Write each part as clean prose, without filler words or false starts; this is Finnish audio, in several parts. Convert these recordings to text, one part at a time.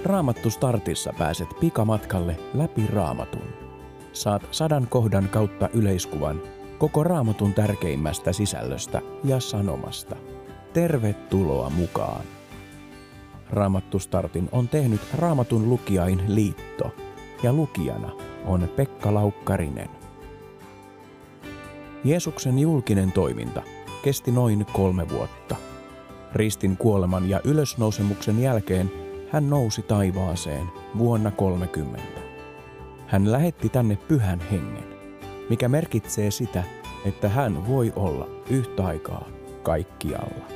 Raamattu Startissa pääset pikamatkalle läpi Raamatun. Saat 100 kohdan kautta yleiskuvan koko Raamatun tärkeimmästä sisällöstä ja sanomasta. Tervetuloa mukaan! Raamattu Startin on tehnyt Raamatun lukijain liitto ja lukijana on Pekka Laukkarinen. Jeesuksen julkinen toiminta kesti noin 3 vuotta. Ristin kuoleman ja ylösnousemuksen jälkeen hän nousi taivaaseen vuonna 30. Hän lähetti tänne Pyhän Hengen, mikä merkitsee sitä, että hän voi olla yhtä aikaa kaikkialla.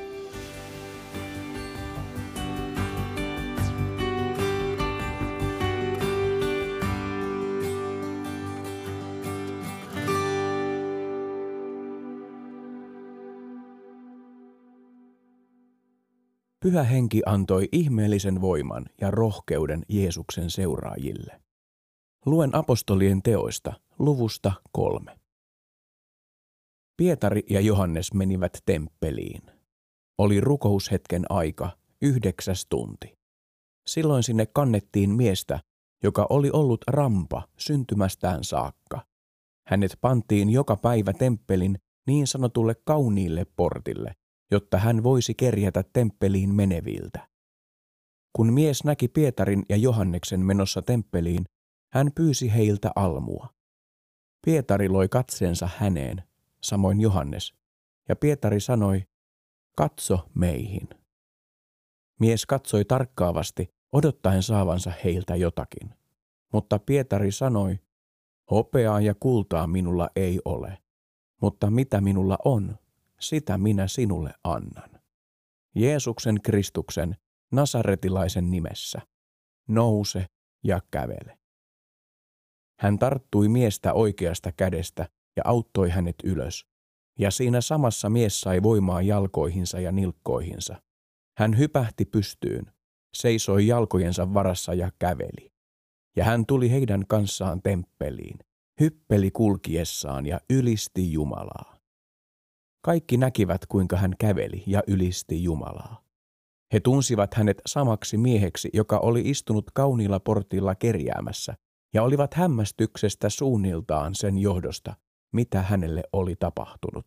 Pyhä Henki antoi ihmeellisen voiman ja rohkeuden Jeesuksen seuraajille. Luen apostolien teoista luvusta 3. Pietari ja Johannes menivät temppeliin. Oli rukoushetken aika, 9. tunti. Silloin sinne kannettiin miestä, joka oli ollut rampa syntymästään saakka. Hänet pantiin joka päivä temppelin niin sanotulle kauniille portille, jotta hän voisi kerjätä temppeliin meneviltä. Kun mies näki Pietarin ja Johanneksen menossa temppeliin, hän pyysi heiltä almua. Pietari loi katseensa häneen, samoin Johannes, ja Pietari sanoi, katso meihin. Mies katsoi tarkkaavasti, odottaen saavansa heiltä jotakin. Mutta Pietari sanoi, hopeaa ja kultaa minulla ei ole, mutta mitä minulla on, sitä minä sinulle annan. Jeesuksen Kristuksen, nasaretilaisen nimessä, nouse ja kävele. Hän tarttui miestä oikeasta kädestä ja auttoi hänet ylös, ja siinä samassa mies sai voimaa jalkoihinsa ja nilkkoihinsa. Hän hypähti pystyyn, seisoi jalkojensa varassa ja käveli. Ja hän tuli heidän kanssaan temppeliin, hyppeli kulkiessaan ja ylisti Jumalaa. Kaikki näkivät, kuinka hän käveli ja ylisti Jumalaa. He tunsivat hänet samaksi mieheksi, joka oli istunut kauniilla portilla kerjäämässä, ja olivat hämmästyksestä suunniltaan sen johdosta, mitä hänelle oli tapahtunut.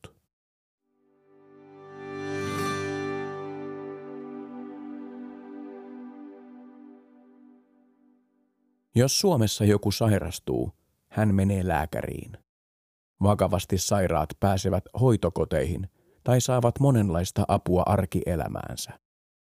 Jos Suomessa joku sairastuu, hän menee lääkäriin. Vakavasti sairaat pääsevät hoitokoteihin tai saavat monenlaista apua arkielämäänsä.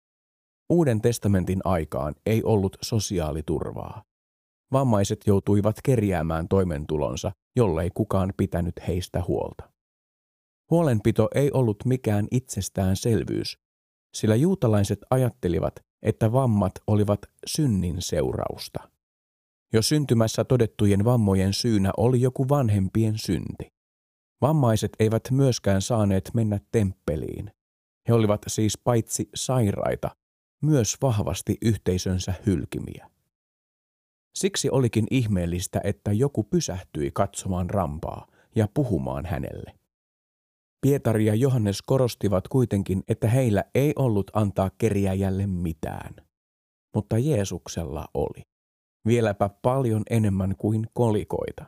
Uuden testamentin aikaan ei ollut sosiaaliturvaa. Vammaiset joutuivat kerjäämään toimeentulonsa, jollei kukaan pitänyt heistä huolta. Huolenpito ei ollut mikään itsestäänselvyys, sillä juutalaiset ajattelivat, että vammat olivat synnin seurausta. Jo syntymässä todettujen vammojen syynä oli joku vanhempien synti. Vammaiset eivät myöskään saaneet mennä temppeliin. He olivat siis paitsi sairaita, myös vahvasti yhteisönsä hylkimiä. Siksi olikin ihmeellistä, että joku pysähtyi katsomaan rampaa ja puhumaan hänelle. Pietari ja Johannes korostivat kuitenkin, että heillä ei ollut antaa kerjääjälle mitään. Mutta Jeesuksella oli. Vieläpä paljon enemmän kuin kolikoita.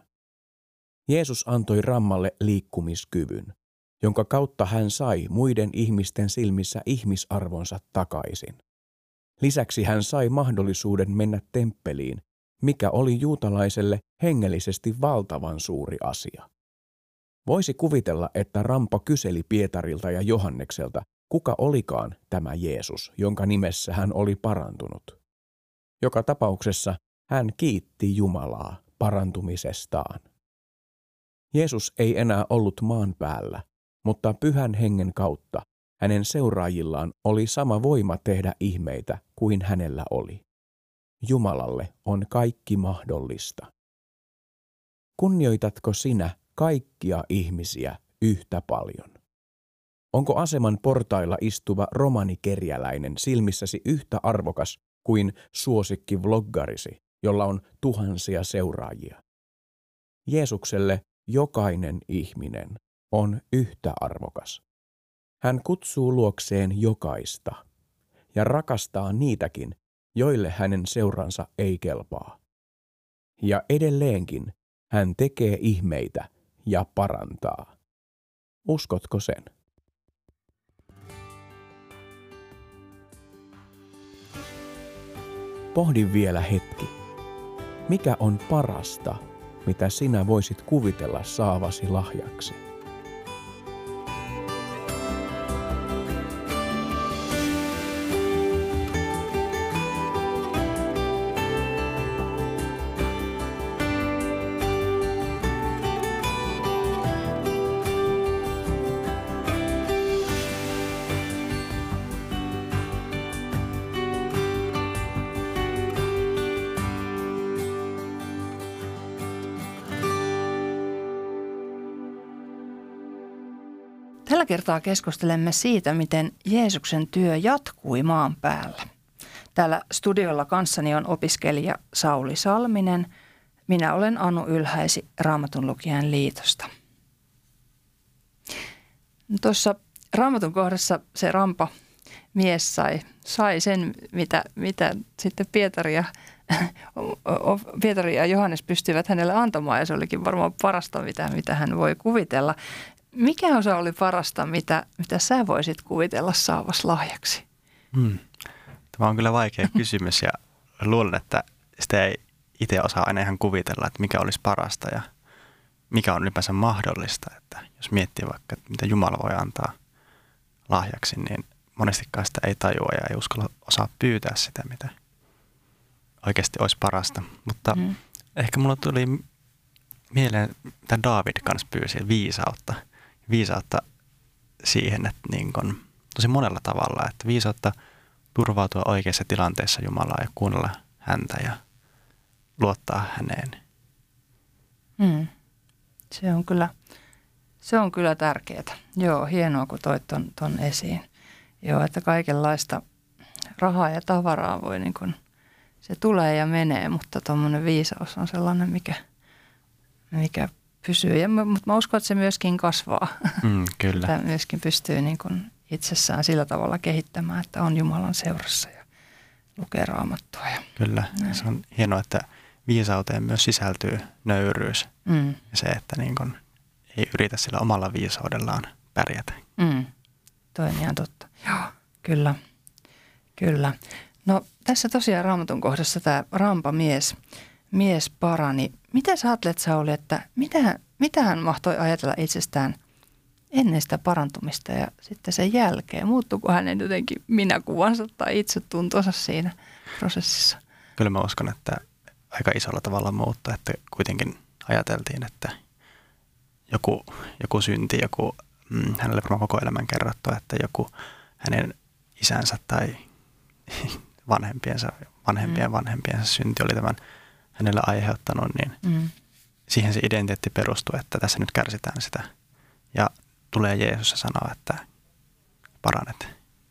Jeesus antoi rammalle liikkumiskyvyn, jonka kautta hän sai muiden ihmisten silmissä ihmisarvonsa takaisin. Lisäksi hän sai mahdollisuuden mennä temppeliin, mikä oli juutalaiselle hengellisesti valtavan suuri asia. Voisi kuvitella, että rampa kyseli Pietarilta ja Johannekselta, kuka olikaan tämä Jeesus, jonka nimessä hän oli parantunut. Joka tapauksessa hän kiitti Jumalaa parantumisestaan. Jeesus ei enää ollut maan päällä, mutta Pyhän Hengen kautta hänen seuraajillaan oli sama voima tehdä ihmeitä kuin hänellä oli. Jumalalle on kaikki mahdollista. Kunnioitatko sinä kaikkia ihmisiä yhtä paljon? Onko aseman portailla istuva romanikerjäläinen silmissäsi yhtä arvokas kuin suosikki-vloggarisi, jolla on tuhansia seuraajia? Jeesukselle jokainen ihminen on yhtä arvokas. Hän kutsuu luokseen jokaista ja rakastaa niitäkin, joille hänen seuransa ei kelpaa. Ja edelleenkin hän tekee ihmeitä ja parantaa. Uskotko sen? Pohdi vielä hetki. Mikä on parasta, mitä sinä voisit kuvitella saavasi lahjaksi? Tällä kertaa keskustelemme siitä, miten Jeesuksen työ jatkui maan päällä. Täällä studiolla kanssani on opiskelija Sauli Salminen. Minä olen Anu Ylhäisi Raamatunlukijain liitosta. Tuossa Raamatun kohdassa se rampa mies sai sen, mitä sitten Pietari ja Johannes pystyivät hänelle antamaan, ja se olikin varmaan parasta, mitä hän voi kuvitella. Mikä osa oli parasta, mitä sä voisit kuvitella saavas lahjaksi? Tämä on kyllä vaikea kysymys ja luulen, että sitä ei itse osaa aina ihan kuvitella, että mikä olisi parasta ja mikä on ylipäänsä mahdollista. Että jos miettii vaikka, että mitä Jumala voi antaa lahjaksi, niin monestikaan sitä ei tajua ja ei uskalla osaa pyytää sitä, mitä oikeasti olisi parasta. Mutta ehkä mulla tuli mieleen, mitä Daavid kanssa pyysi, viisautta siihen, että niin kun, tosi monella tavalla, että viisautta turvautua oikeassa tilanteessa Jumalaa ja kuunnella häntä ja luottaa häneen. Se on kyllä tärkeää. Joo, hienoa kun toit ton esiin. Joo, että kaikenlaista rahaa ja tavaraa voi niin kun, se tulee ja menee, mutta tuommoinen viisaus on sellainen, mikä pysyy. Mutta mä uskon, että se myöskin kasvaa. Kyllä. Tämä myöskin pystyy niin kuin itsessään sillä tavalla kehittämään, että on Jumalan seurassa ja lukee Raamattua. Kyllä. Se on hienoa, että viisauteen myös sisältyy nöyryys. Ja se, että niin kuin ei yritä sillä omalla viisaudellaan pärjätä. Toi on ihan totta. Joo, kyllä. No tässä tosiaan Raamatun kohdassa tämä rampamies parani. Mitä sä ajattelet, Sauli, että mitä hän mahtoi ajatella itsestään ennen sitä parantumista ja sitten sen jälkeen? Muuttuuko hänen jotenkin minäkuvansa tai itsetuntonsa siinä prosessissa? Kyllä mä uskon, että aika isolla tavalla muuttuu, että kuitenkin ajateltiin, että joku synti, hänelle varmaan koko elämän kerrottu, että joku hänen isänsä tai vanhempiensa synti oli tämän hänelle aiheuttanut, niin siihen se identiteetti perustuu, että tässä nyt kärsitään sitä. Ja tulee Jeesus ja sanoo, että paranet.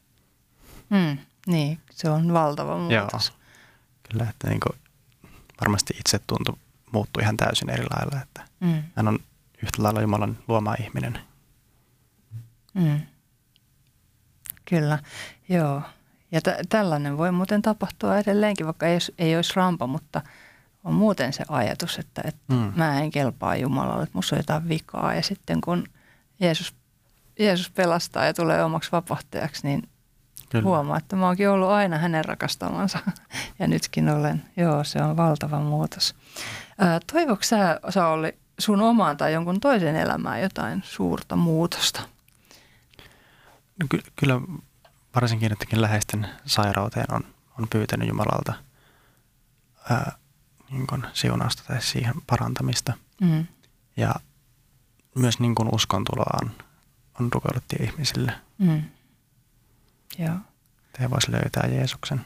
Niin, se on valtava muutos. Joo, kyllä, että niin kuin varmasti itsetunto muuttui ihan täysin eri lailla, että hän on yhtä lailla Jumalan luoma ihminen. Kyllä, joo. Ja tällainen voi muuten tapahtua edelleenkin, vaikka ei olisi rampa, mutta on muuten se ajatus, että mä en kelpaa Jumalalle, että musta on jotain vikaa. Ja sitten kun Jeesus pelastaa ja tulee omaksi vapahtajaksi, niin kyllä huomaa, että mä oonkin ollut aina hänen rakastamansa. Ja nytkin olen. Joo, se on valtava muutos. Toivoiko sä, Sauli, sun omaan tai jonkun toisen elämään jotain suurta muutosta? No, kyllä varsinkin jotenkin läheisten sairauteen on pyytänyt Jumalalta niin kuin siunausta tai siihen parantamista. Ja myös niin kuin uskontuloa on rukoiluttu ihmisille. Joo. Että he voisivat löytää Jeesuksen.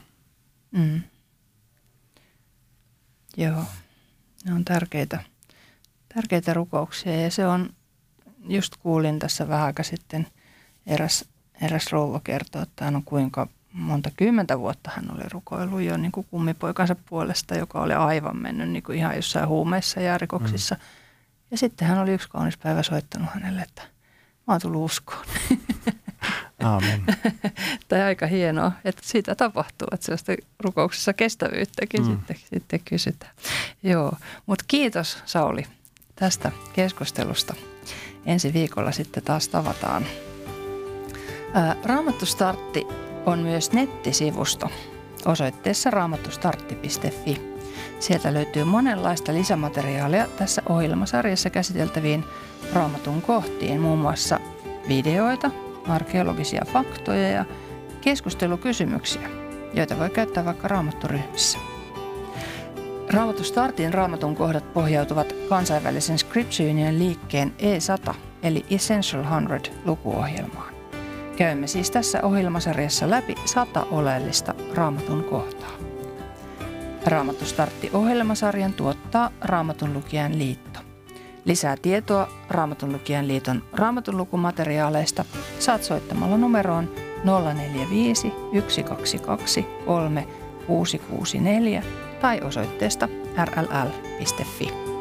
Joo, ne on tärkeitä rukouksia ja se on, just kuulin tässä vähän aika sitten eräs rouva kertoo, että hän on kuinka monta 10 vuotta hän oli rukoillut jo niin kuin kummipoikansa puolesta, joka oli aivan mennyt niin kuin ihan jossain huumeissa ja rikoksissa. Ja sitten hän oli yksi kaunis päivä soittanut hänelle, että mä oon tullut uskoon. Aamen. Tai aika hienoa, että siitä tapahtuu, että sellaista rukouksessa kestävyyttäkin sitten kysytään. Joo, mutta kiitos Sauli tästä keskustelusta. Ensi viikolla sitten taas tavataan. Raamattu Startti on myös nettisivusto osoitteessa raamattustartti.fi. Sieltä löytyy monenlaista lisämateriaalia tässä ohjelmasarjassa käsiteltäviin Raamatun kohtiin, muun muassa videoita, arkeologisia faktoja ja keskustelukysymyksiä, joita voi käyttää vaikka raamatturyhmissä. Raamattu Startin Raamatun kohdat pohjautuvat kansainvälisen Scripture Union liikkeen E100 eli Essential 100 lukuohjelmaan. Käymme siis tässä ohjelmasarjassa läpi 100 oleellista Raamatun kohtaa. Raamattu Startti-ohjelmasarjan tuottaa Raamatun lukijan liitto. Lisää tietoa Raamatun lukijan liiton raamatunlukumateriaaleista saat soittamalla numeroon 045 122 3664 tai osoitteesta rll.fi.